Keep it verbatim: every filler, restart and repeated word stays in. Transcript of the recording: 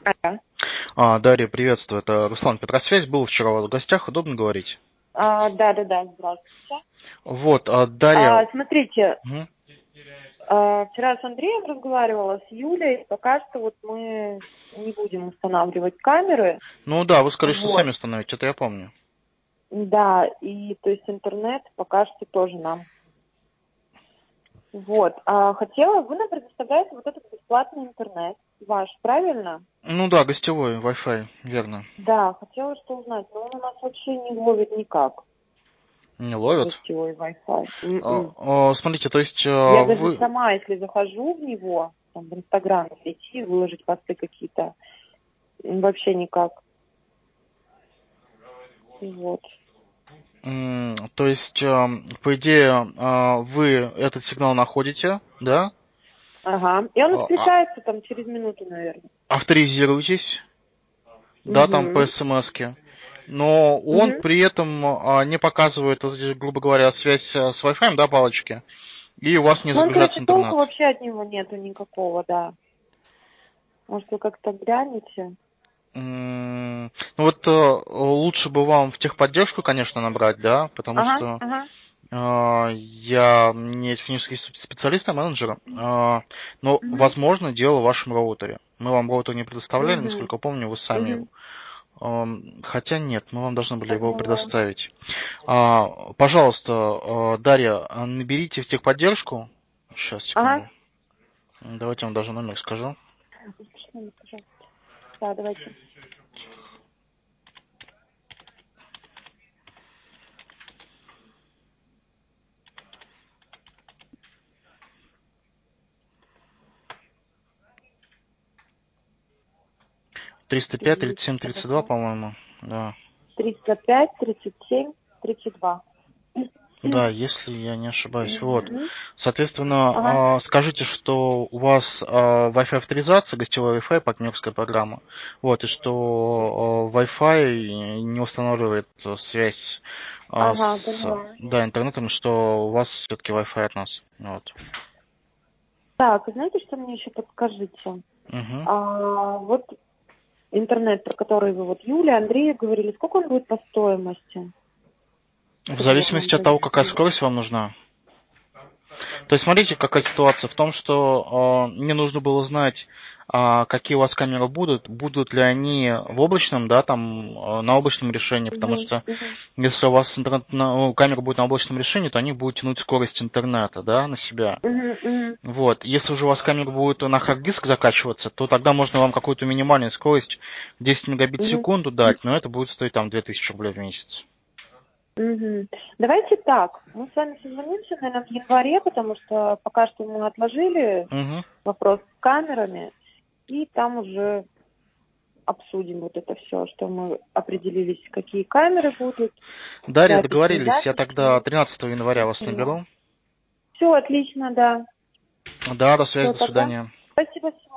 Алло. А, Дарья, приветствую. Это Руслан Петросвязь. Был вчера у вас в гостях. Удобно говорить? А, да, да, да, здравствуйте. Вот, а, Дарья... А, смотрите, Мгм. а, вчера с Андреем разговаривала, с Юлей. Пока что вот мы не будем устанавливать камеры. Ну да, вы сказали, что Вот. сами установите, это я помню. Да, и то есть интернет пока что тоже нам. Вот. А хотела, вы нам предоставляете вот этот бесплатный интернет ваш, правильно? Ну да, гостевой Wi-Fi, верно. Да, хотела что узнать, но он у нас вообще не ловит никак, Не ловят? гостевой Wi-Fi. А, М-м. а, смотрите, то есть Я а, даже вы... сама, если захожу в него, там, в Инстаграм зайти, выложить посты какие-то, м, вообще никак. Вот. м, То есть, а, по идее, а, вы этот сигнал находите, да? Ага. И он А, а- отключается там через минуту, наверное. авторизируетесь, да, там по Угу. смс-ке. Но он Угу. при этом а, не показывает, вот эти, грубо говоря, связь а, с Wi-Fi, да, палочки, и у вас не Ну, он, загружается короче, толку интернет. вообще от него нету никакого, да. Может, вы как-то глянете? М, Ну вот э, лучше бы вам в техподдержку, конечно, набрать, да, потому Ага, что ага. э, я не технический спе- специалист, а менеджер, э, но, Угу. возможно, дело в вашем роутере. Мы вам роутер не предоставляли, Угу. насколько помню, вы сами. Угу. эм, Хотя нет, мы вам должны были его Поняла. предоставить. А, Пожалуйста, э, Дарья, а наберите в техподдержку. Сейчас, Ага. секунду. Давайте я вам даже номер скажу. Запиши номер, пожалуйста. Да, давайте. триста пять тридцать семь триста тридцать два, по-моему. Да. триста пять тридцать семь тридцать два. Да, если я не ошибаюсь. Вот. Мгм. Ага. Соответственно, а, скажите, что у вас а, Wi-Fi авторизация, гостевой Wi-Fi, партнерская программа. Вот, и что а, Wi-Fi не устанавливает а, связь а, Ага, с, поняла. да, интернетом, что у вас все-таки Wi-Fi от нас. Вот. Так, знаете, что мне еще подскажите? Мгм. А, вот интернет, про который вы, вот Юля, Андрей говорили, сколько он будет по стоимости? В Чтобы вот нам зависимости от того, какая провести. скорость вам нужна. То есть смотрите, какая ситуация в том, что э, мне нужно было знать, а, какие у вас камеры будут, будут ли они в облачном, да, там, э, на облачном решении, потому Угу, что угу, если у вас интернет, на- ну, камера будет на облачном решении, то они будут тянуть скорость интернета, да, на себя. угу, угу, Вот. Если уже у вас камера будет на хард-диск закачиваться, то тогда можно вам какую-то минимальную скорость десять мегабит в угу, секунду дать, но это будет стоить там две тысячи рублей в месяц. угу. Давайте так, мы с вами созвонимся, наверное, в январе, потому что пока что мы отложили Мгм. вопрос с камерами, и там уже обсудим вот это все, что мы определились, какие камеры будут, Дарья, запись, не договорились, я запись. тогда тринадцатого января вас наберу. Все отлично, да. Да, до связи, Все, до тогда. свидания. Спасибо.